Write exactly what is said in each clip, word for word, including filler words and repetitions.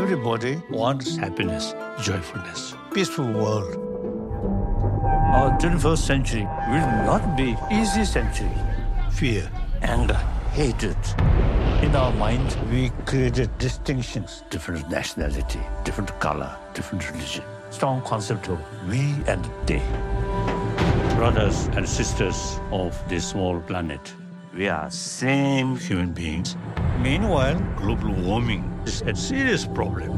Everybody wants happiness, joyfulness, peaceful world. Our twenty-first century will not be easy century. Fear, anger, hatred. In our mind, we created distinctions, different nationality, different color, different religion. Strong concept of we and they. Brothers and sisters of this small planet. We are same human beings. Meanwhile, global warming is a serious problem.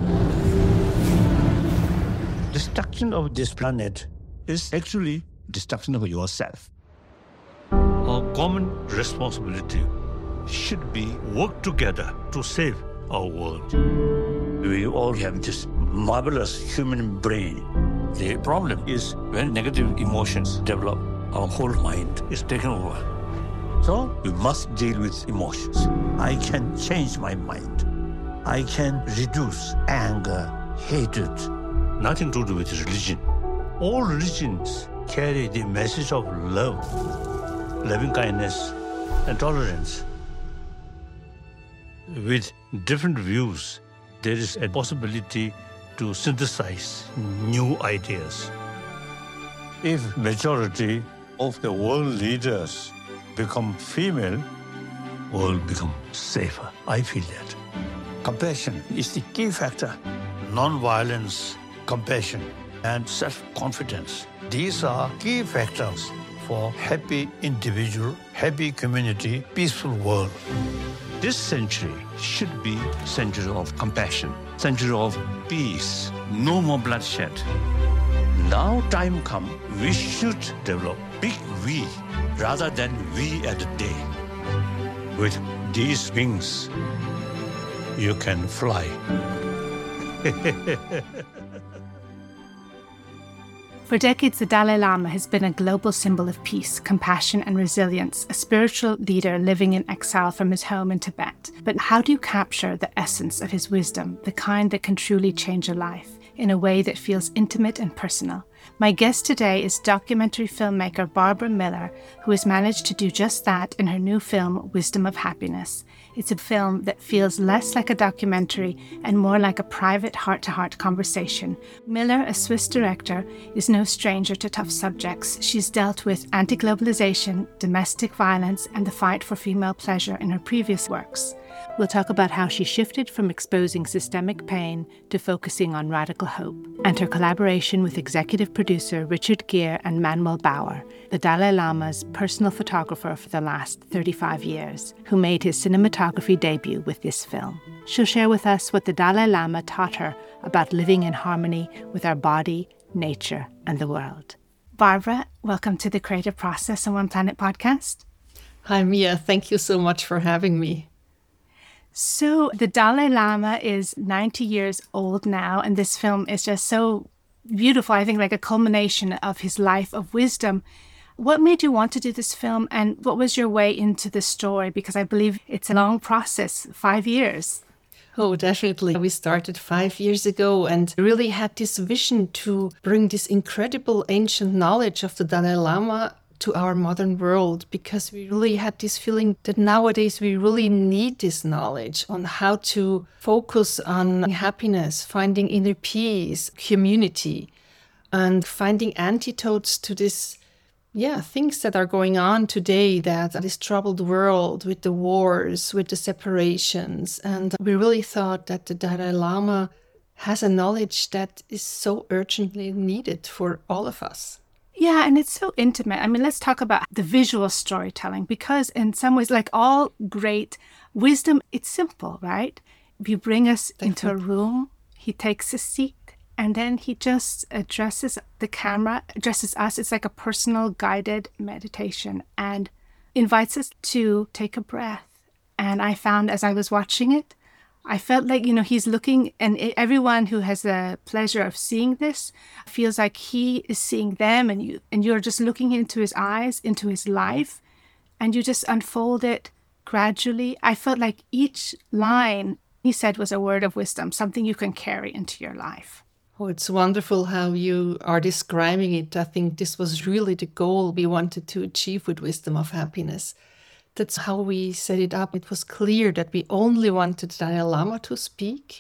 Destruction of this planet is actually destruction of yourself. Our common responsibility should be work together to save our world. We all have this marvelous human brain. The problem is when negative emotions develop, our whole mind is taken over. So we must deal with emotions. I can change my mind. I can reduce anger, hatred. Nothing to do with religion. All religions carry the message of love, loving kindness, and tolerance. With different views, there is a possibility to synthesize new ideas. If majority of the world leaders become female, world become safer. I feel that. Compassion is the key factor. Non-violence, compassion, and self-confidence. These are key factors for happy individual, happy community, peaceful world. This century should be century of compassion, century of peace, no more bloodshed. Now time come, we should develop big we rather than we and they. With these wings, you can fly. For decades, the Dalai Lama has been a global symbol of peace, compassion, and resilience, a spiritual leader living in exile from his home in Tibet. But how do you capture the essence of his wisdom, the kind that can truly change a life, in a way that feels intimate and personal? My guest today is documentary filmmaker Barbara Miller, who has managed to do just that in her new film, Wisdom of Happiness. It's a film that feels less like a documentary and more like a private heart-to-heart conversation. Miller, a Swiss director, is no stranger to tough subjects. She's dealt with anti-globalization, domestic violence, and the fight for female pleasure in her previous works. We'll talk about how she shifted from exposing systemic pain to focusing on radical hope, and her collaboration with executive producer Richard Gere and Manuel Bauer, the Dalai Lama's personal photographer for the last thirty-five years, who made his cinematography debut with this film. She'll share with us what the Dalai Lama taught her about living in harmony with our body, nature, and the world. Barbara, welcome to the Creative Process on One Planet podcast. Hi, Mia. Thank you so much for having me. So the Dalai Lama is ninety years old now, and this film is just so beautiful, I think like a culmination of his life of wisdom. What made you want to do this film, and what was your way into the story? Because I believe it's a long process, five years. Oh, definitely. We started five years ago and really had this vision to bring this incredible ancient knowledge of the Dalai Lama to our modern world, because we really had this feeling that nowadays we really need this knowledge on how to focus on happiness, finding inner peace, community, and finding antidotes to this, yeah, things that are going on today, that this troubled world with the wars, with the separations. And we really thought that the Dalai Lama has a knowledge that is so urgently needed for all of us. Yeah, and it's so intimate. I mean, let's talk about the visual storytelling, because in some ways, like all great wisdom, it's simple, right? You bring us into a room, he takes a seat, and then he just addresses the camera, addresses us. It's like a personal guided meditation and invites us to take a breath. And I found as I was watching it, I felt like, you know, he's looking, and everyone who has the pleasure of seeing this feels like he is seeing them, and you and you're just looking into his eyes, into his life, and you just unfold it gradually. I felt like each line he said was a word of wisdom, something you can carry into your life. Oh, it's wonderful how you are describing it. I think this was really the goal we wanted to achieve with Wisdom of Happiness. That's how we set it up. It was clear that we only wanted Dalai Lama to speak,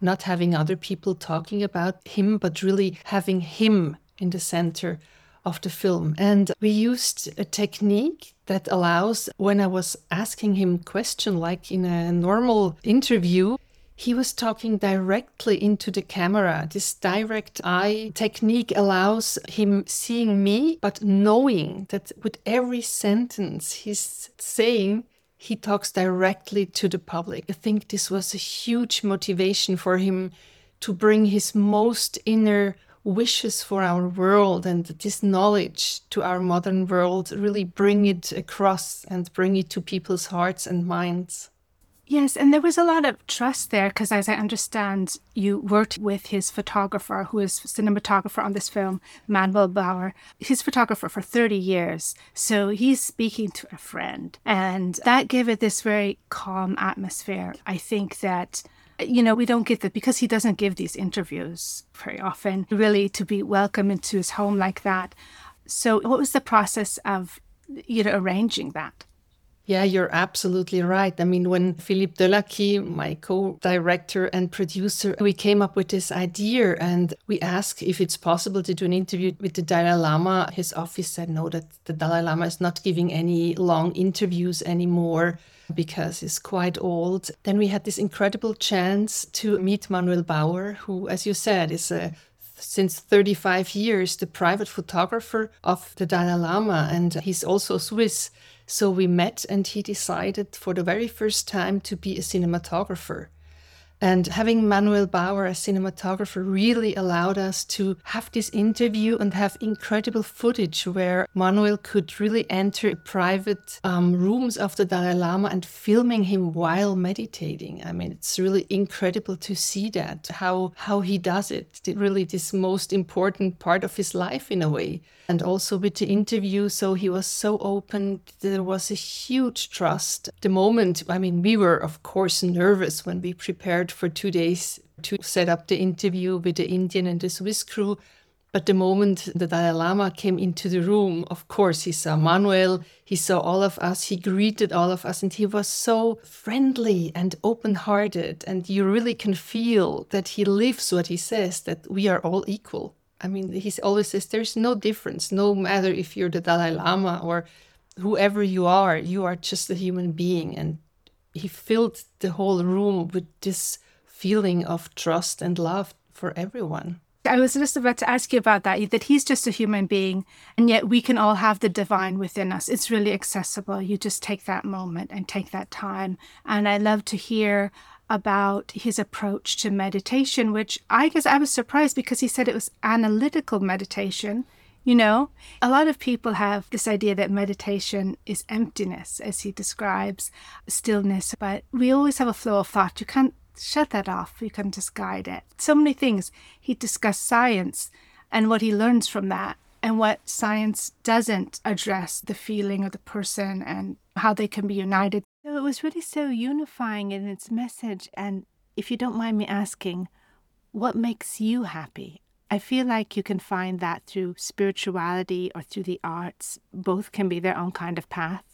not having other people talking about him, but really having him in the center of the film. And we used a technique that allows, when I was asking him a question, like in a normal interview, he was talking directly into the camera. This direct eye technique allows him seeing me, but knowing that with every sentence he's saying, he talks directly to the public. I think this was a huge motivation for him to bring his most inner wishes for our world and this knowledge to our modern world, really bring it across and bring it to people's hearts and minds. Yes, and there was a lot of trust there because, as I understand, you worked with his photographer, who is cinematographer on this film, Manuel Bauer, his photographer for thirty years. So he's speaking to a friend, and that gave it this very calm atmosphere. I think that, you know, we don't get that because he doesn't give these interviews very often, really, to be welcomed into his home like that. So what was the process of, you know, arranging that? Yeah, you're absolutely right. I mean, when Philippe Delacqui, my co-director and producer, we came up with this idea and we asked if it's possible to do an interview with the Dalai Lama. His office said no, that the Dalai Lama is not giving any long interviews anymore because he's quite old. Then we had this incredible chance to meet Manuel Bauer, who, as you said, is a since thirty-five years, the private photographer of the Dalai Lama, and he's also Swiss. So we met and he decided for the very first time to be a cinematographer. And having Manuel Bauer as cinematographer really allowed us to have this interview and have incredible footage where Manuel could really enter private um, rooms of the Dalai Lama and filming him while meditating. I mean, it's really incredible to see that, how, how he does it, really this most important part of his life in a way. And also with the interview, so he was so open, there was a huge trust. The moment, I mean, we were, of course, nervous when we prepared for two days to set up the interview with the Indian and the Swiss crew. But the moment the Dalai Lama came into the room, of course, he saw Manuel, he saw all of us, he greeted all of us, and he was so friendly and open-hearted. And you really can feel that he lives what he says, that we are all equal. I mean, he always says there's no difference, no matter if you're the Dalai Lama or whoever you are, you are just a human being. And he filled the whole room with this feeling of trust and love for everyone. I was just about to ask you about that, that he's just a human being, and yet we can all have the divine within us. It's really accessible. You just take that moment and take that time. And I love to hear about his approach to meditation, which I guess I was surprised because he said it was analytical meditation. You know, a lot of people have this idea that meditation is emptiness, as he describes, stillness, but we always have a flow of thought. You can't shut that off. You can just guide it. So many things. He discussed science and what he learns from that, and what science doesn't address, the feeling of the person and how they can be united. So it was really so unifying in its message. And if you don't mind me asking, what makes you happy? I feel like you can find that through spirituality or through the arts. Both can be their own kind of path.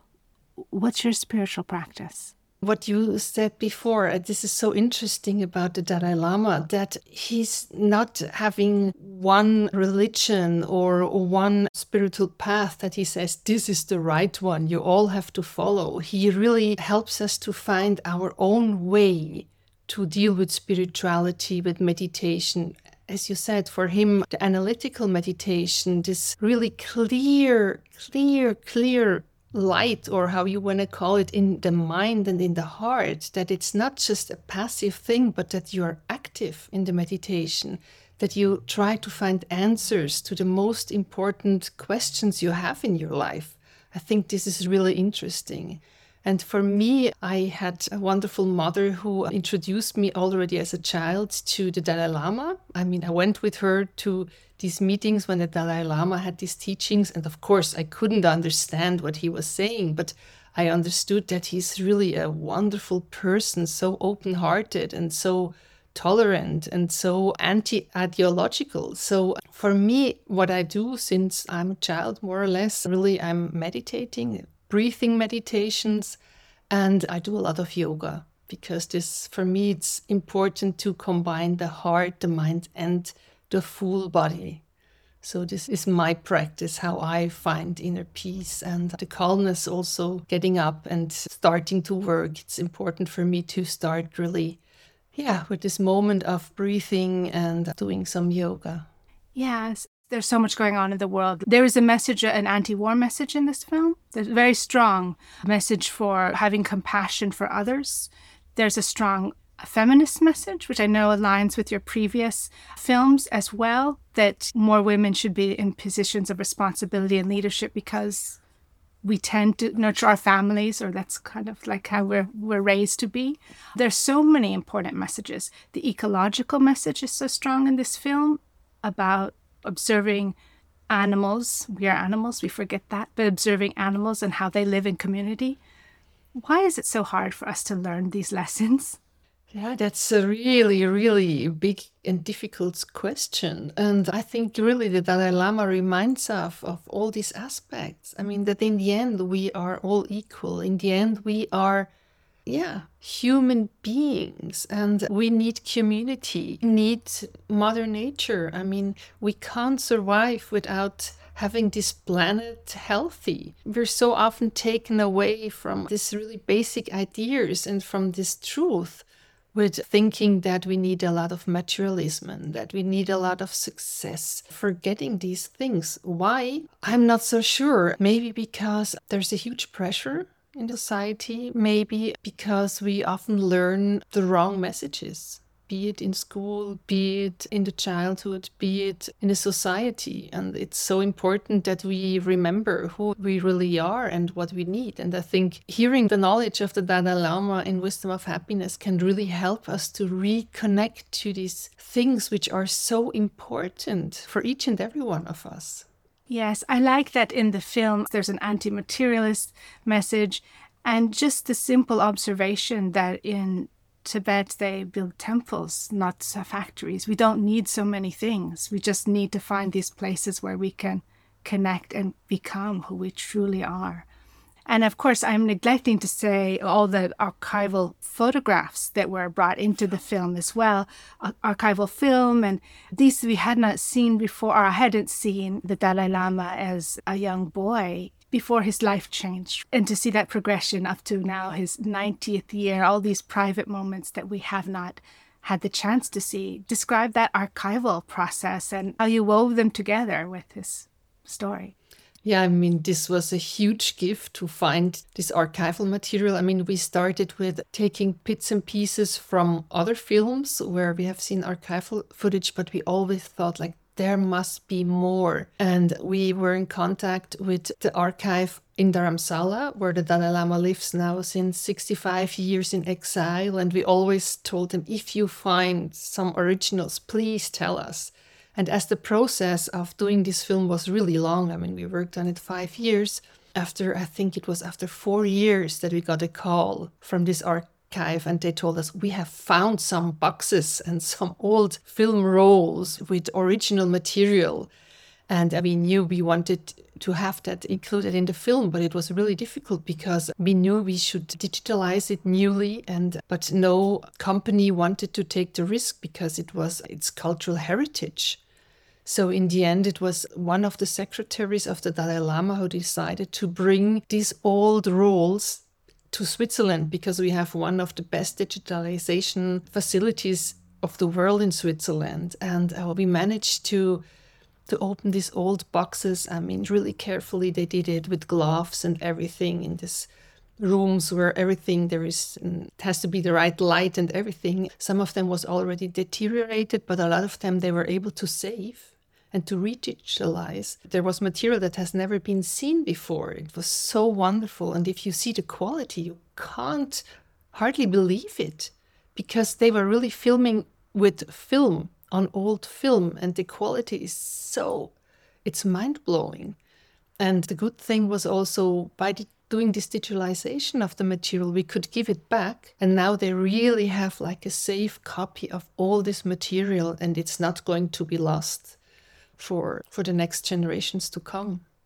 What's your spiritual practice? What you said before, uh, this is so interesting about the Dalai Lama, that he's not having one religion or one spiritual path that he says, this is the right one, you all have to follow. He really helps us to find our own way to deal with spirituality, with meditation. As you said, for him, the analytical meditation, this really clear, clear, clear light, or how you want to call it, in the mind and in the heart, that it's not just a passive thing, but that you are active in the meditation, that you try to find answers to the most important questions you have in your life. I think this is really interesting. And for me, I had a wonderful mother who introduced me already as a child to the Dalai Lama. I mean, I went with her to these meetings when the Dalai Lama had these teachings. And of course, I couldn't understand what he was saying, but I understood that he's really a wonderful person, so open-hearted and so tolerant and so anti-ideological. So for me, what I do since I'm a child, more or less, really I'm meditating, breathing meditations, and I do a lot of yoga. because this, for me, it's important to combine the heart, the mind, and the full body. So this is my practice, how I find inner peace and the calmness, also getting up and starting to work. It's important for me to start really, yeah, with this moment of breathing and doing some yoga. Yes, there's so much going on in the world. There is a message, an anti-war message in this film. There's a very strong message for having compassion for others. There's a strong feminist message, which I know aligns with your previous films as well, that more women should be in positions of responsibility and leadership because we tend to nurture our families, or that's kind of like how we're we're raised to be. There's so many important messages. The ecological message is so strong in this film about observing animals. We are animals, we forget that, but observing animals and how they live in community. Why is it so hard for us to learn these lessons? Yeah, that's a really, really big and difficult question. And I think really the Dalai Lama reminds us of all these aspects. I mean, that in the end, we are all equal. In the end, we are, yeah, human beings, and we need community, need Mother Nature. I mean, we can't survive without having this planet healthy. We're so often taken away from these really basic ideas and from this truth, with thinking that we need a lot of materialism and that we need a lot of success, forgetting these things. Why? I'm not so sure. Maybe because there's a huge pressure in society, maybe because we often learn the wrong messages, be it in school, be it in the childhood, be it in the society. And it's so important that we remember who we really are and what we need. And I think hearing the knowledge of the Dalai Lama in Wisdom of Happiness can really help us to reconnect to these things which are so important for each and every one of us. Yes, I like that in the film there's an anti-materialist message, and just the simple observation that in Tibet, they build temples, not factories. We don't need so many things. We just need to find these places where we can connect and become who we truly are. And of course, I'm neglecting to say all the archival photographs that were brought into the film as well. Archival film, and these we had not seen before, or I hadn't seen the Dalai Lama as a young boy before his life changed. And to see that progression up to now his ninetieth year, all these private moments that we have not had the chance to see. Describe that archival process and how you wove them together with his story. Yeah, I mean, this was a huge gift to find this archival material. I mean, we started with taking bits and pieces from other films where we have seen archival footage, but we always thought like, there must be more. And we were in contact with the archive in Dharamsala, where the Dalai Lama lives now since sixty-five years in exile. And we always told him, if you find some originals, please tell us. And as the process of doing this film was really long, I mean, we worked on it five years. After, I think it was after four years that we got a call from this archive, and they told us, we have found some boxes and some old film rolls with original material. And we knew we wanted to have that included in the film, but it was really difficult because we knew we should digitalize it newly, and but no company wanted to take the risk because it was its cultural heritage. So in the end, it was one of the secretaries of the Dalai Lama who decided to bring these old rolls to Switzerland, because we have one of the best digitalization facilities of the world in Switzerland. And uh, we managed to to open these old boxes. I mean, really carefully. They did it with gloves and everything in this rooms where everything there is, it has to be the right light and everything. Some of them was already deteriorated, but a lot of them they were able to save and to re-digitalize. There was material that has never been seen before. It was so wonderful. And if you see the quality, you can't hardly believe it, because they were really filming with film, on old film, and the quality is so, it's mind-blowing. And the good thing was also, by the, doing this digitalization of the material, we could give it back. And now they really have like a safe copy of all this material, and it's not going to be lost for for the next generations to come.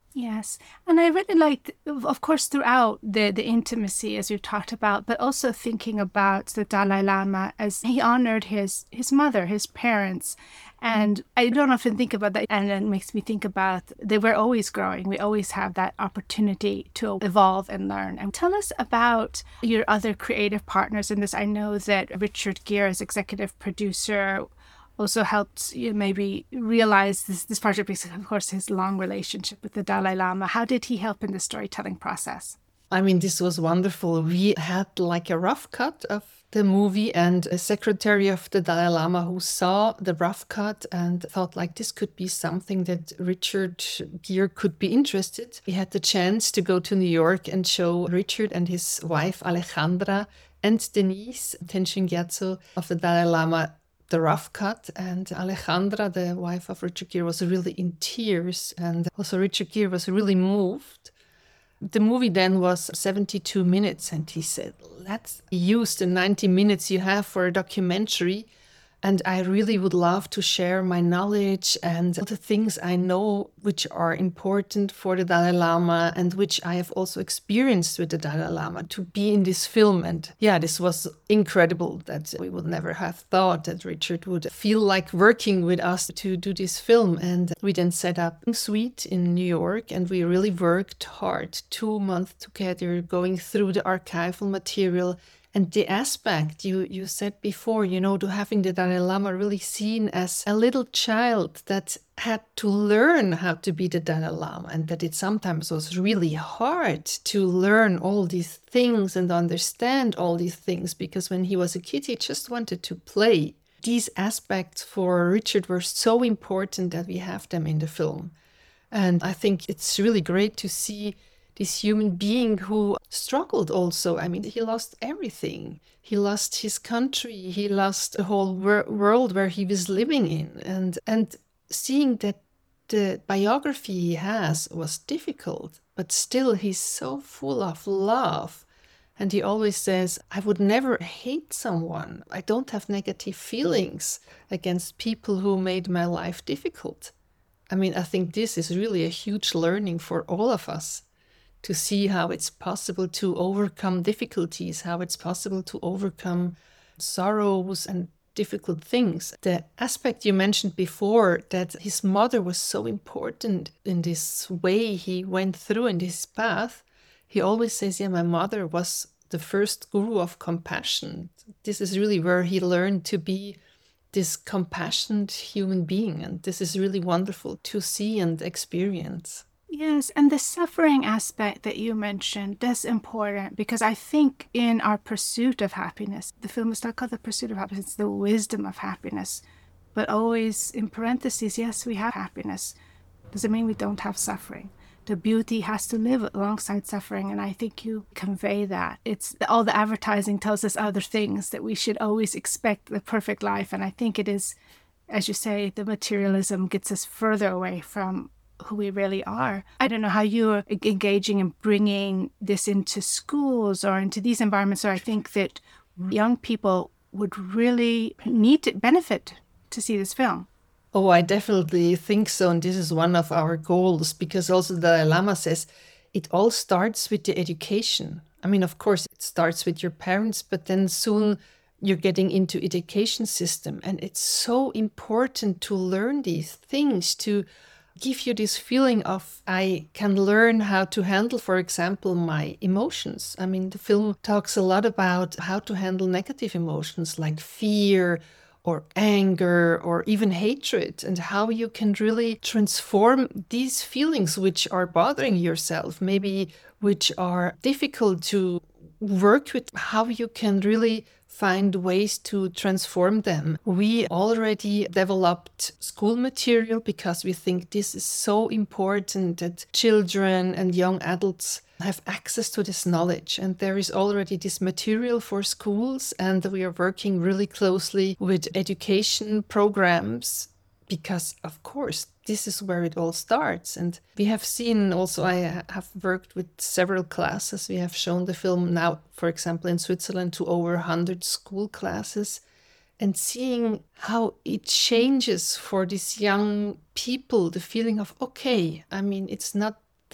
Yes. And I really liked, of course, throughout the, the intimacy, as you talked about, but also thinking about the Dalai Lama as he honored his, his mother, his parents. And I don't often think about that. And it makes me think about they were always growing. We always have that opportunity to evolve and learn. And tell us about your other creative partners in this. I know that Richard Gere, as executive producer, also helped you maybe realize this, this project because, of course, his long relationship with the Dalai Lama. How did he help in the storytelling process? I mean, this was wonderful. We had like a rough cut of the movie and a secretary of the Dalai Lama who saw the rough cut and thought like this could be something that Richard Gere could be interested. We had the chance to go to New York and show Richard and his wife Alejandra and Denise Tenzin Gyatso of the Dalai Lama the rough cut, and Alejandra, the wife of Richard Gere, was really in tears, and also Richard Gere was really moved. The movie then was seventy-two minutes, and he said, let's use the ninety minutes you have for a documentary, and I really would love to share my knowledge and the things I know which are important for the Dalai Lama and which I have also experienced with the Dalai Lama to be in this film. And yeah, this was incredible that we would never have thought that Richard would feel like working with us to do this film. And we then set up a suite in New York and we really worked hard, two months together, going through the archival material. And the aspect you, you said before, you know, to having the Dalai Lama really seen as a little child that had to learn how to be the Dalai Lama, and that it sometimes was really hard to learn all these things and understand all these things, because when he was a kid, he just wanted to play. These aspects for Richard were so important that we have them in the film. And I think it's really great to see this human being who struggled also. I mean, he lost everything. He lost his country. He lost the whole wor- world where he was living in. And, and seeing that the biography he has was difficult, but still he's so full of love. And he always says, I would never hate someone. I don't have negative feelings against people who made my life difficult. I mean, I think this is really a huge learning for all of us, to see how it's possible to overcome difficulties, how it's possible to overcome sorrows and difficult things. The aspect you mentioned before, that his mother was so important in this way he went through in this path, he always says, yeah, my mother was the first guru of compassion. This is really where he learned to be this compassionate human being. And this is really wonderful to see and experience. Yes, and the suffering aspect that you mentioned, that's important, because I think in our pursuit of happiness, the film is not called The Pursuit of Happiness, it's The Wisdom of Happiness, but always in parentheses, yes, we have happiness. Doesn't mean we don't have suffering. The beauty has to live alongside suffering, and I think you convey that. It's all the advertising tells us other things, that we should always expect the perfect life, and I think it is, as you say, the materialism gets us further away from who we really are. I don't know how you're engaging and bringing this into schools or into these environments, so I think that young people would really need to benefit to see this film. Oh, I definitely think so. And this is one of our goals, because also the Dalai Lama says it all starts with the education. I mean, of course, it starts with your parents, but then soon you're getting into education system. And it's so important to learn these things, to give you this feeling of, I can learn how to handle, for example, my emotions. I mean, the film talks a lot about how to handle negative emotions like fear or anger or even hatred, and how you can really transform these feelings which are bothering yourself, maybe which are difficult to work with, how you can really find ways to transform them. We already developed school material because we think this is so important that children and young adults have access to this knowledge. And there is already this material for schools, and we are working really closely with education programs, because of course this is where it all starts. And we have seen also, I have worked with several classes. We have shown the film now, for example, in Switzerland to over one hundred school classes, and seeing how it changes for these young people, the feeling of, okay, I mean, it's not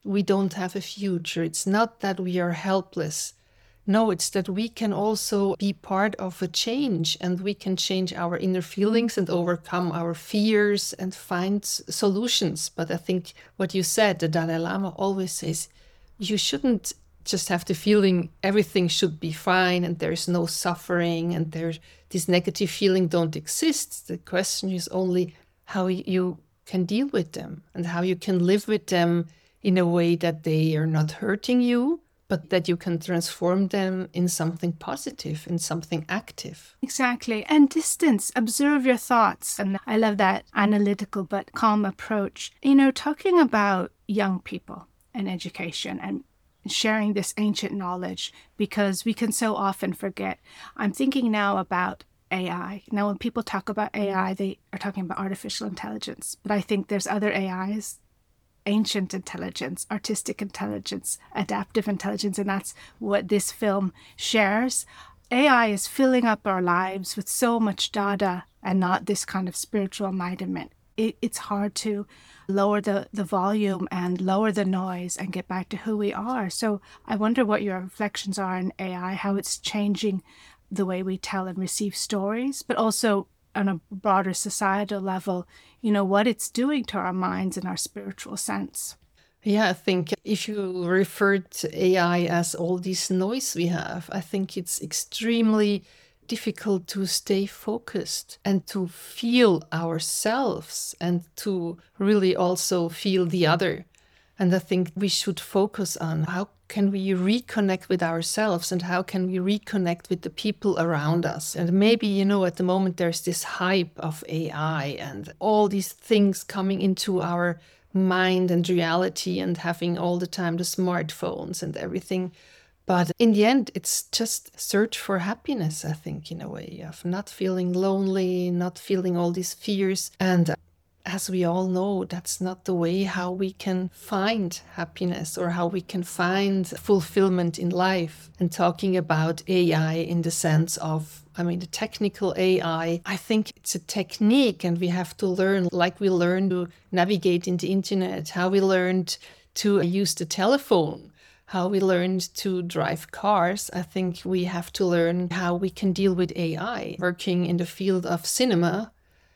we don't have a future. It's not that we are helpless. No, it's that we can also be part of a change, and we can change our inner feelings and overcome our fears and find solutions. But I think what you said, the Dalai Lama always says, you shouldn't just have the feeling everything should be fine and there's no suffering and there's this negative feeling don't exist. The question is only how you can deal with them and how you can live with them in a way that they are not hurting you, but that you can transform them in something positive, in something active. Exactly. And distance, observe your thoughts. And I love that analytical but calm approach. You know, talking about young people and education and sharing this ancient knowledge, because we can so often forget. I'm thinking now about A I. Now, when people talk about A I, they are talking about artificial intelligence. But I think there's other A Is, ancient intelligence, artistic intelligence, adaptive intelligence, and that's what this film shares. A I is filling up our lives with so much data and not this kind of spiritual enlightenment. It, it's hard to lower the, the volume and lower the noise and get back to who we are. So I wonder what your reflections are on A I, how it's changing the way we tell and receive stories, but also on a broader societal level, you know, what it's doing to our minds and our spiritual sense. Yeah, I think if you refer to A I as all this noise we have, I think it's extremely difficult to stay focused and to feel ourselves and to really also feel the other. And I think we should focus on how can we reconnect with ourselves and how can we reconnect with the people around us. And maybe, you know, at the moment there's this hype of A I and all these things coming into our mind and reality and having all the time the smartphones and everything. But in the end, it's just search for happiness, I think, in a way, of not feeling lonely, not feeling all these fears. And as we all know, that's not the way how we can find happiness or how we can find fulfillment in life. And talking about A I in the sense of, I mean, the technical A I, I think it's a technique and we have to learn, like we learned to navigate in the internet, how we learned to use the telephone, how we learned to drive cars. I think we have to learn how we can deal with A I. Working in the field of cinema,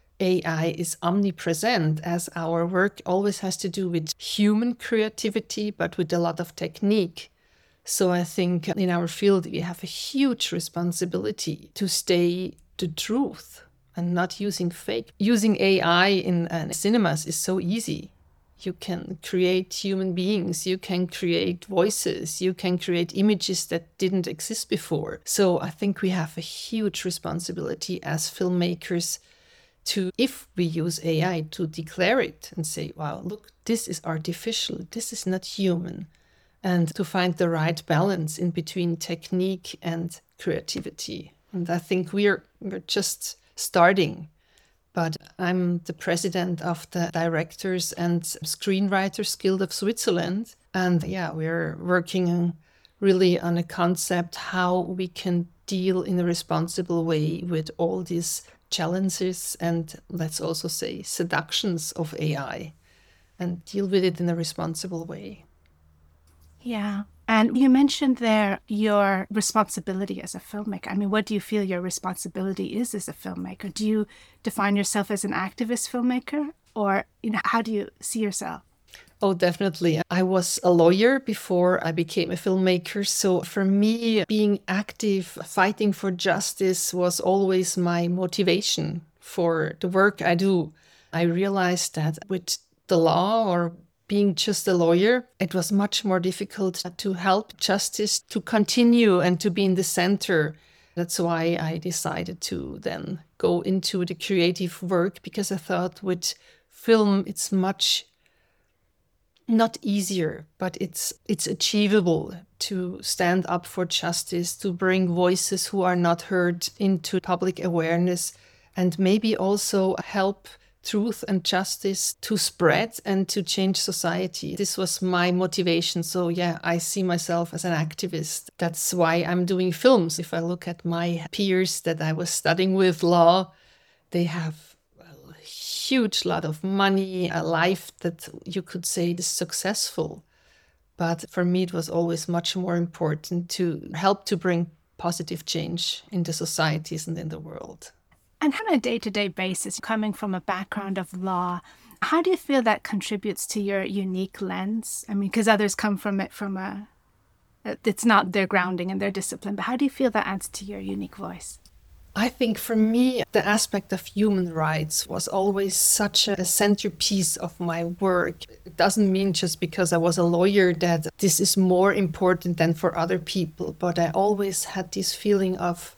A I is omnipresent as our work always has to do with human creativity, but with a lot of technique. So I think in our field, we have a huge responsibility to stay the truth and not using fake. Using A I in uh, cinemas is so easy. You can create human beings, you can create voices, you can create images that didn't exist before. So I think we have a huge responsibility as filmmakers to, if we use A I, to declare it and say, wow, look, this is artificial, this is not human. And to find the right balance in between technique and creativity. And I think we're, we're just starting. But I'm the president of the Directors and Screenwriters Guild of Switzerland. And yeah, we're working really on a concept how we can deal in a responsible way with all these challenges and, let's also say, seductions of A I and deal with it in a responsible way. Yeah. And you mentioned there your responsibility as a filmmaker. I mean, what do you feel your responsibility is as a filmmaker? Do you define yourself as an activist filmmaker, or, you know, how do you see yourself? Oh, definitely. I was a lawyer before I became a filmmaker. So for me, being active, fighting for justice was always my motivation for the work I do. I realized that with the law or being just a lawyer, it was much more difficult to help justice to continue and to be in the center. That's why I decided to then go into the creative work, because I thought with film, it's much not easier, but it's it's achievable to stand up for justice, to bring voices who are not heard into public awareness, and maybe also help truth and justice to spread and to change society. This was my motivation. So yeah, I see myself as an activist. That's why I'm doing films. If I look at my peers that I was studying with law, they have a huge lot of money, a life that you could say is successful. But for me, it was always much more important to help to bring positive change in the societies and in the world. And on a day-to-day basis, coming from a background of law, how do you feel that contributes to your unique lens? I mean, because others come from it from a, it's not their grounding and their discipline, but how do you feel that adds to your unique voice? I think for me, the aspect of human rights was always such a centerpiece of my work. It doesn't mean just because I was a lawyer that this is more important than for other people, but I always had this feeling of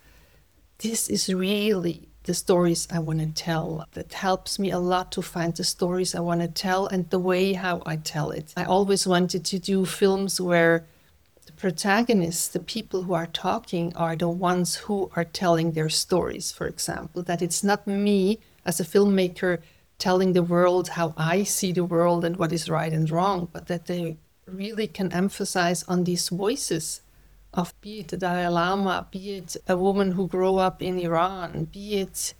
this is really the stories I want to tell. That helps me a lot to find the stories I want to tell and the way how I tell it. I always wanted to do films where the protagonists, the people who are talking, are the ones who are telling their stories, for example. That it's not me as a filmmaker telling the world how I see the world and what is right and wrong, but that they really can emphasize on these voices of, be it the Dalai Lama, be it a woman who grew up in Iran, be it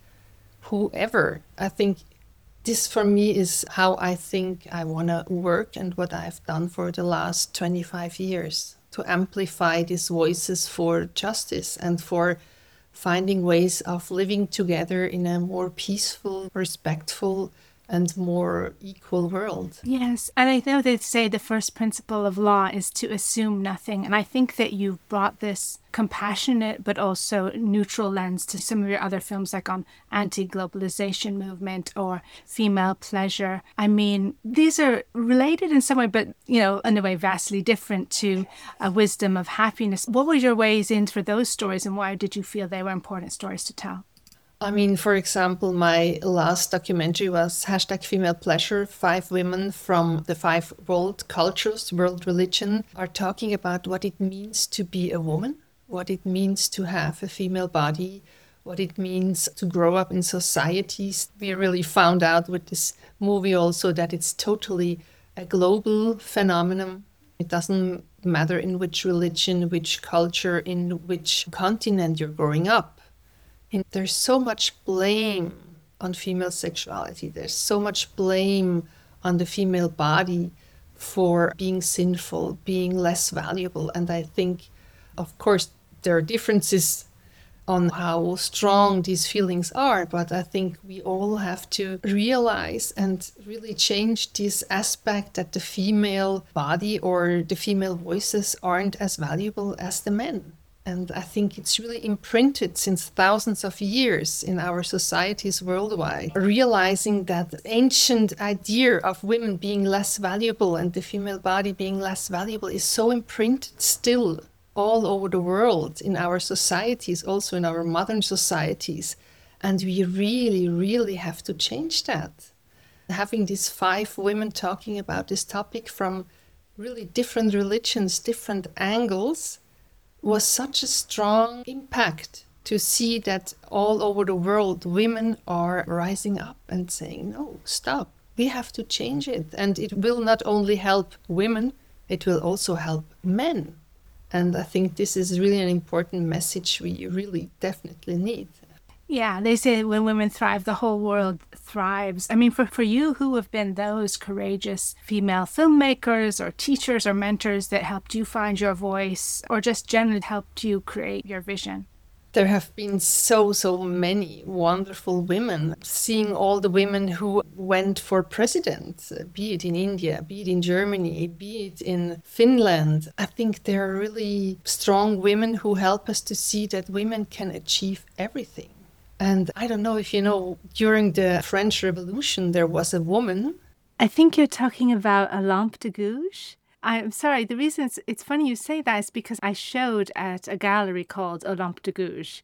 whoever. I think this for me is how I think I want to work and what I've done for the last twenty-five years, to amplify these voices for justice and for finding ways of living together in a more peaceful, respectful, and more equal world. Yes, and I know they say the first principle of law is to assume nothing. And I think that you've brought this compassionate but also neutral lens to some of your other films, like on anti-globalization movement or female pleasure. I mean, these are related in some way, but, you know, in a way vastly different to A Wisdom of Happiness. What were your ways in for those stories, and why did you feel they were important stories to tell? I mean, for example, my last documentary was hashtag Female Pleasure. Five women from the five world cultures, world religion, are talking about what it means to be a woman, what it means to have a female body, what it means to grow up in societies. We really found out with this movie also that it's totally a global phenomenon. It doesn't matter in which religion, which culture, in which continent you're growing up. And there's so much blame on female sexuality. There's so much blame on the female body for being sinful, being less valuable. And I think, of course, there are differences on how strong these feelings are, but I think we all have to realize and really change this aspect that the female body or the female voices aren't as valuable as the men. And I think it's really imprinted since thousands of years in our societies worldwide, realizing that the ancient idea of women being less valuable and the female body being less valuable is so imprinted still all over the world, in our societies, also in our modern societies. And we really, really have to change that. Having these five women talking about this topic from really different religions, different angles, was such a strong impact to see that all over the world, women are rising up and saying, no, stop, we have to change it. And it will not only help women, it will also help men. And I think this is really an important message we really definitely need. Yeah, they say when women thrive, the whole world thrives. I mean, for, for you, who have been those courageous female filmmakers or teachers or mentors that helped you find your voice or just generally helped you create your vision? There have been so, so many wonderful women. Seeing all the women who went for president, be it in India, be it in Germany, be it in Finland. I think there are really strong women who help us to see that women can achieve everything. And I don't know if you know, during the French Revolution, there was a woman. I think you're talking about Olympe de Gouges. I'm sorry, the reason it's, it's funny you say that is because I showed at a gallery called Olympe de Gouges.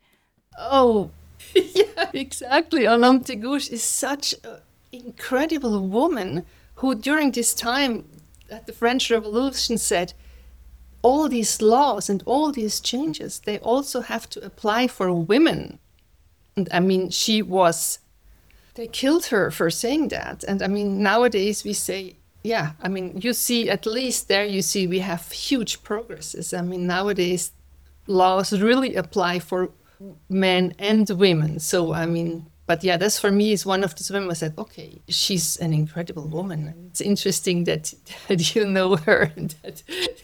Oh, yeah, exactly. Olympe de Gouges is such an incredible woman who during this time at the French Revolution said, all these laws and all these changes, they also have to apply for women. And I mean, she was, they killed her for saying that. And I mean, nowadays we say, yeah, I mean, you see, at least there you see we have huge progresses. I mean, nowadays laws really apply for men and women. So, I mean, But yeah, this for me is one of the women. I said, okay, she's an incredible woman. It's interesting that, that you know her and that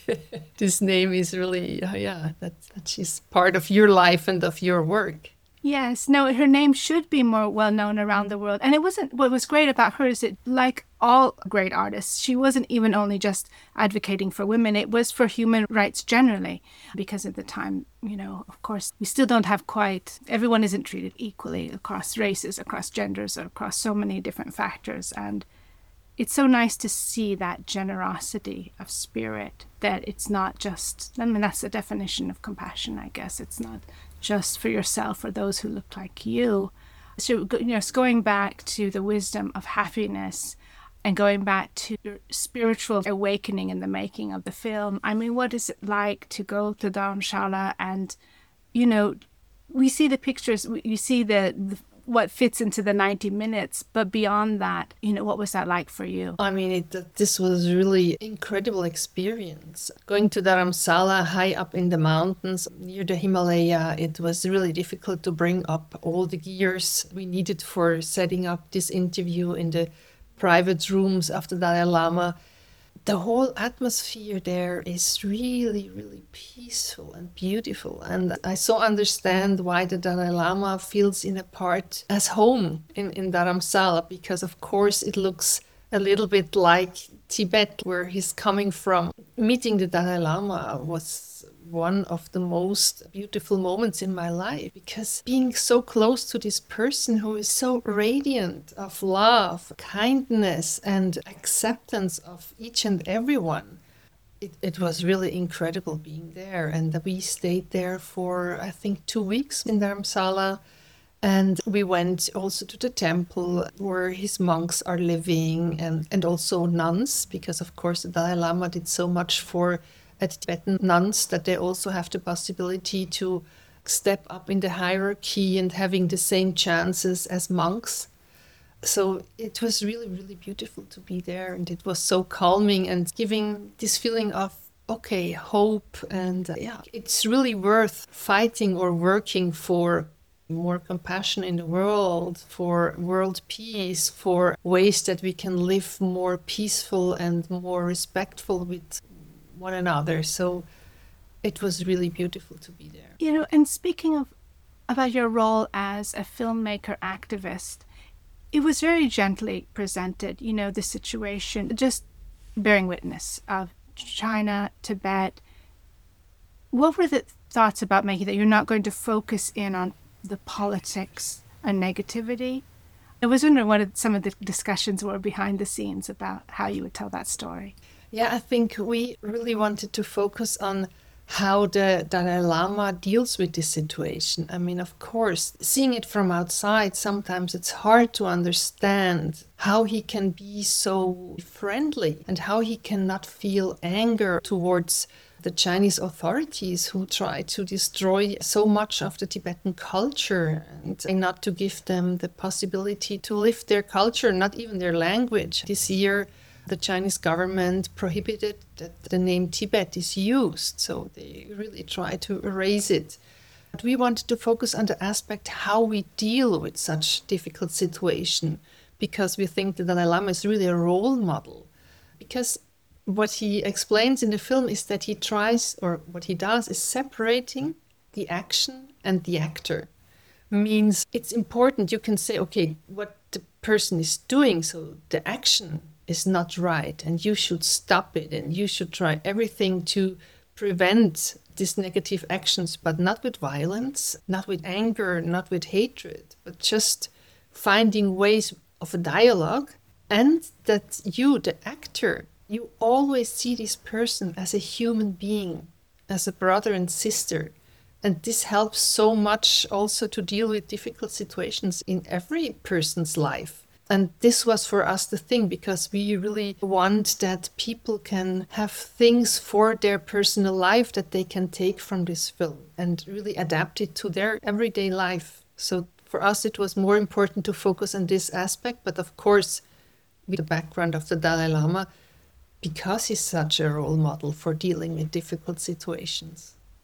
this name is really, uh, yeah, that, that she's part of your life and of your work. Yes, no, her name should be more well known around the world. And it wasn't, what was great about her is that, like all great artists, she wasn't even only just advocating for women, it was for human rights generally. Because at the time, you know, of course, we still don't have quite, everyone isn't treated equally across races, across genders, across so many different factors. And it's so nice to see that generosity of spirit, that it's not just, I mean, that's the definition of compassion, I guess. It's not just for yourself or those who look like you. So, you know, it's going back to the wisdom of happiness and going back to your spiritual awakening in the making of the film. I mean, what is it like to go to Dharamshala and, you know, we see the pictures, you see the, the what fits into the ninety minutes, but beyond that, you know, what was that like for you? I mean, it, this was really incredible experience. Going to Dharamsala, high up in the mountains near the Himalaya, it was really difficult to bring up all the gears we needed for setting up this interview in the private rooms of the Dalai Lama. The whole atmosphere there is really, really peaceful and beautiful. And I so understand why the Dalai Lama feels in a part as home in, in Dharamsala, because of course it looks a little bit like Tibet, where he's coming from. Meeting the Dalai Lama was one of the most beautiful moments in my life, because being so close to this person who is so radiant of love, kindness, and acceptance of each and everyone, it, it was really incredible being there. And we stayed there for, I think, two weeks in Dharamsala. And we went also to the temple where his monks are living, and, and also nuns, because of course the Dalai Lama did so much for uh, Tibetan nuns that they also have the possibility to step up in the hierarchy and having the same chances as monks. So it was really, really beautiful to be there, and it was so calming and giving this feeling of, okay, hope. And uh, yeah, it's really worth fighting or working for more compassion in the world, for world peace, for ways that we can live more peaceful and more respectful with one another. So it was really beautiful to be there. You know, and speaking of about your role as a filmmaker activist, it was very gently presented, you know, the situation, just bearing witness of China, Tibet. What were the thoughts about making that you're not going to focus in on the politics and negativity? I was wondering what some of the discussions were behind the scenes about how you would tell that story. Yeah, I think we really wanted to focus on how the Dalai Lama deals with this situation. I mean, of course, seeing it from outside, sometimes it's hard to understand how he can be so friendly and how he cannot feel anger towards the Chinese authorities who try to destroy so much of the Tibetan culture and not to give them the possibility to live their culture, not even their language. This year, the Chinese government prohibited that the name Tibet is used, so they really try to erase it. But we wanted to focus on the aspect how we deal with such difficult situation, because we think the Dalai Lama is really a role model. Because what he explains in the film is that he tries, or what he does is separating the action and the actor. Means it's important, you can say, okay, what the person is doing, so the action is not right and you should stop it and you should try everything to prevent these negative actions, but not with violence, not with anger, not with hatred, but just finding ways of a dialogue. And that you, the actor, you always see this person as a human being, as a brother and sister. And this helps so much also to deal with difficult situations in every person's life. And this was for us the thing, because we really want that people can have things for their personal life that they can take from this film and really adapt it to their everyday life. So for us, it was more important to focus on this aspect. But of course, with the background of the Dalai Lama, because he's such a role model for dealing with difficult situations.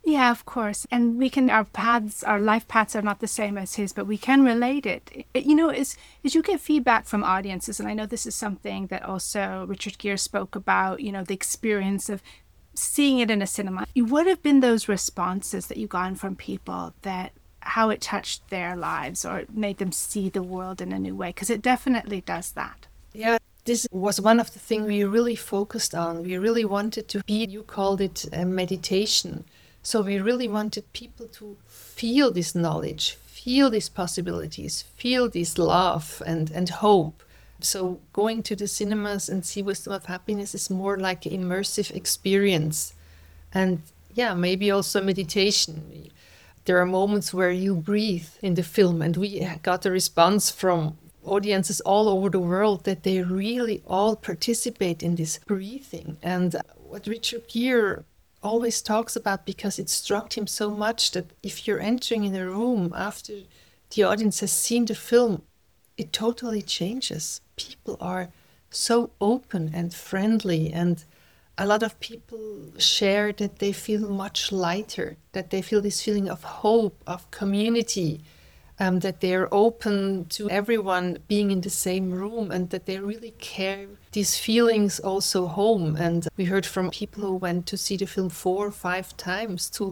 Yeah, of course. And we can, our paths, our life paths are not the same as his, but we can relate it. It- you know, is, is you get feedback from audiences. And I know this is something that also Richard Gere spoke about, you know, the experience of seeing it in a cinema. What have been those responses that you've gotten from people, that how it touched their lives or made them see the world in a new way? Because it definitely does that. Yeah, this was one of the things we really focused on. We really wanted to be, you called it a meditation. So we really wanted people to feel this knowledge, feel these possibilities, feel this love and, and hope. So going to the cinemas and see Wisdom of Happiness is more like an immersive experience. And yeah, maybe also meditation. There are moments where you breathe in the film, and we got a response from audiences all over the world that they really all participate in this breathing. And what Richard Gere always talks about, because it struck him so much, that if you're entering in a room after the audience has seen the film, it totally changes. People are so open and friendly, and a lot of people share that they feel much lighter, that they feel this feeling of hope, of community, um, that they're open to everyone being in the same room, and that they really carry these feelings also home. And we heard from people who went to see the film four or five times to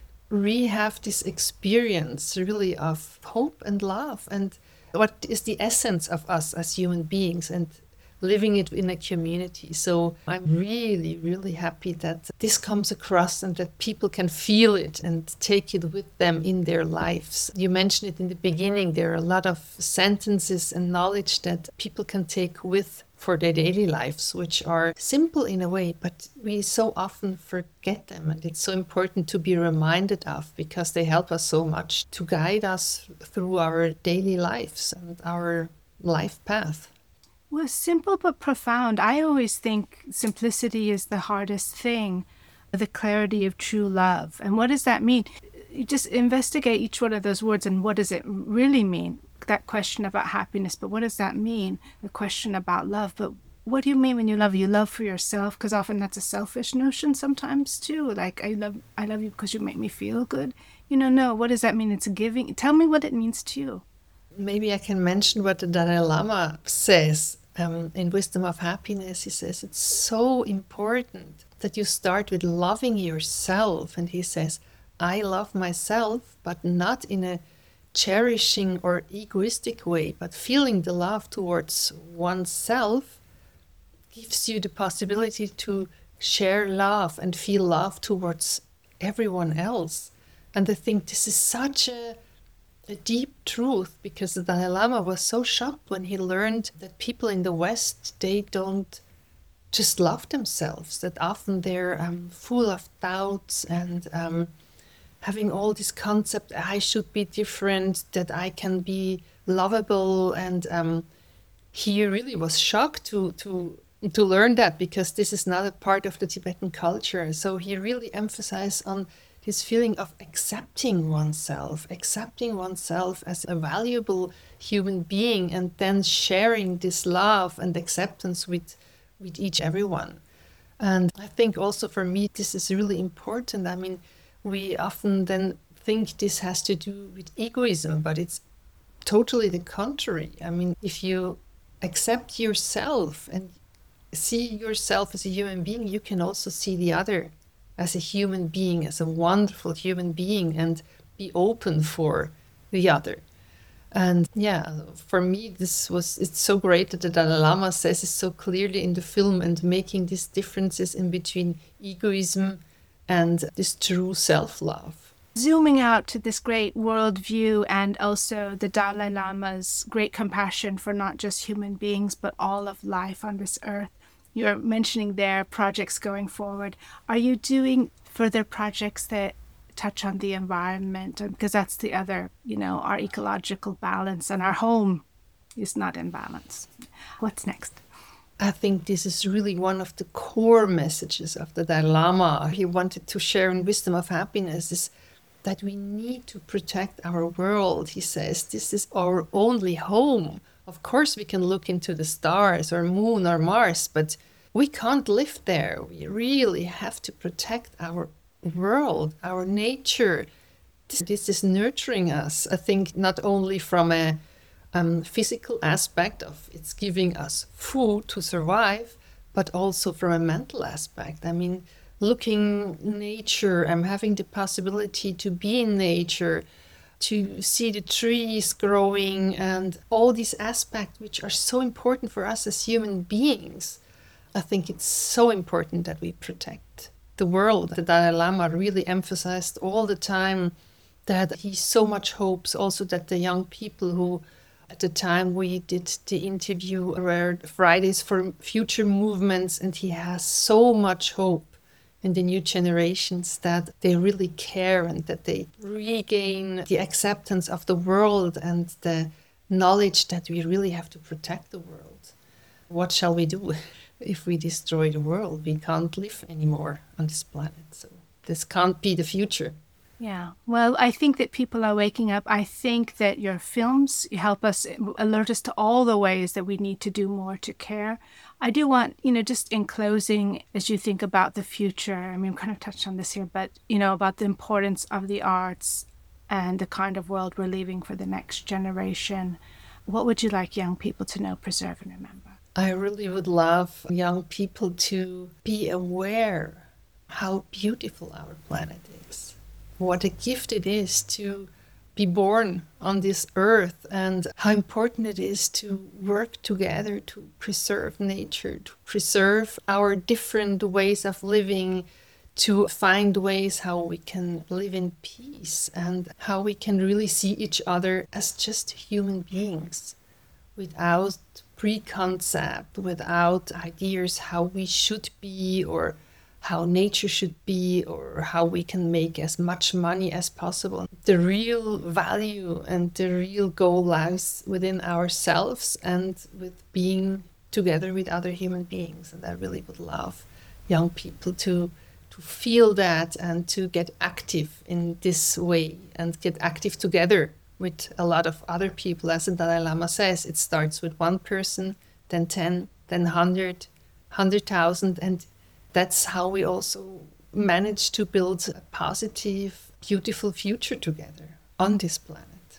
re-have this experience really of hope and love, and what is the essence of us as human beings, and living it in a community. So I'm really, really happy that this comes across and that people can feel it and take it with them in their lives. You mentioned it in the beginning, there are a lot of sentences and knowledge that people can take with for their daily lives, which are simple in a way, but we so often forget them. And it's so important to be reminded of, because they help us so much to guide us through our daily lives and our life path. Well, simple but profound. I always think simplicity is the hardest thing, the clarity of true love. And what does that mean? You just investigate each one of those words and what does it really mean? That question about happiness, but what does that mean? The question about love, but what do you mean when you love? You love for yourself, because often that's a selfish notion sometimes too. Like, I love I love you because you make me feel good. You know, no, what does that mean? It's a giving. Tell me what it means to you. Maybe I can mention what the Dalai Lama says. Um, in Wisdom of Happiness, he says it's so important that you start with loving yourself. And he says, I love myself, but not in a cherishing or egoistic way, but feeling the love towards oneself gives you the possibility to share love and feel love towards everyone else. And I think this is such a a deep truth, because the Dalai Lama was so shocked when he learned that people in the West, they don't just love themselves, that often they're um, full of doubts and um, having all this concept, I should be different, that I can be lovable. And um, he really was shocked to, to, to learn that, because this is not a part of the Tibetan culture. So he really emphasized on this feeling of accepting oneself, accepting oneself as a valuable human being, and then sharing this love and acceptance with, with each everyone. And I think also for me, this is really important. I mean, we often then think this has to do with egoism, but it's totally the contrary. I mean, if you accept yourself and see yourself as a human being, you can also see the other as a human being, as a wonderful human being, and be open for the other. And yeah, for me, this was, it's so great that the Dalai Lama says it so clearly in the film, and making these differences in between egoism and this true self-love. Zooming out to this great worldview, and also the Dalai Lama's great compassion for not just human beings, but all of life on this earth. You're mentioning their projects going forward. Are you doing further projects that touch on the environment? Because that's the other, you know, our ecological balance, and our home is not in balance. What's next? I think this is really one of the core messages of the Dalai Lama. He wanted to share in Wisdom of Happiness is that we need to protect our world. He says this is our only home. Of course, we can look into the stars or moon or Mars, but we can't live there. We really have to protect our world, our nature, this, this is nurturing us. I think not only from a um, physical aspect of it's giving us food to survive, but also from a mental aspect. I mean, looking nature, I'm having the possibility to be in nature, to see the trees growing and all these aspects which are so important for us as human beings. I think it's so important that we protect the world. The Dalai Lama really emphasized all the time that he so much hopes also that the young people who at the time we did the interview were Fridays for Future movements, and he has so much hope in the new generations that they really care and that they regain the acceptance of the world and the knowledge that we really have to protect the world. What shall we do if we destroy the world? We can't live anymore on this planet. So this can't be the future. Yeah, well, I think that people are waking up. I think that your films help us, alert us to all the ways that we need to do more to care. I do want, you know, just in closing, as you think about the future, I mean, we kind of touched on this here, but, you know, about the importance of the arts and the kind of world we're leaving for the next generation. What would you like young people to know, preserve, and remember? I really would love young people to be aware how beautiful our planet is. What a gift it is to be born on this earth, and how important it is to work together to preserve nature, to preserve our different ways of living, to find ways how we can live in peace and how we can really see each other as just human beings without preconcept, without ideas how we should be or how nature should be or how we can make as much money as possible. The real value and the real goal lies within ourselves and with being together with other human beings. And I really would love young people to to feel that and to get active in this way and get active together with a lot of other people. As the Dalai Lama says, it starts with one person, then ten, then one hundred, one hundred thousand, and that's how we also manage to build a positive, beautiful future together on this planet.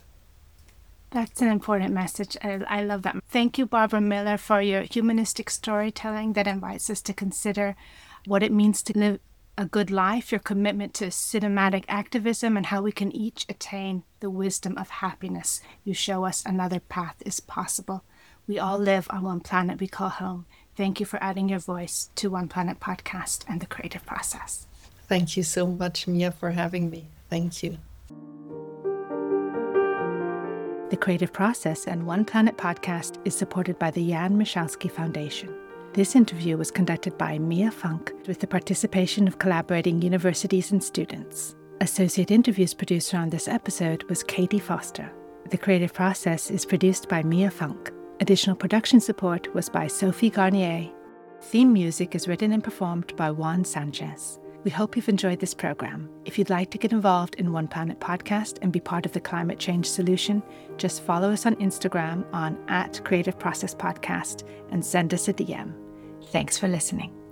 That's an important message. I, I love that. Thank you, Barbara Miller, for your humanistic storytelling that invites us to consider what it means to live a good life, your commitment to cinematic activism, and how we can each attain the wisdom of happiness. You show us another path is possible. We all live on one planet we call home. Thank you for adding your voice to One Planet Podcast and the creative process. Thank you so much, Mia, for having me. Thank you. The Creative Process and One Planet Podcast is supported by the Jan Michalski Foundation. This interview was conducted by Mia Funk with the participation of collaborating universities and students. Associate Interviews producer on this episode was Katie Foster. The Creative Process is produced by Mia Funk. Additional production support was by Sophie Garnier. Theme music is written and performed by Juan Sanchez. We hope you've enjoyed this program. If you'd like to get involved in One Planet Podcast and be part of the climate change solution, just follow us on Instagram on at Creative Process Podcast and send us a D M. Thanks for listening.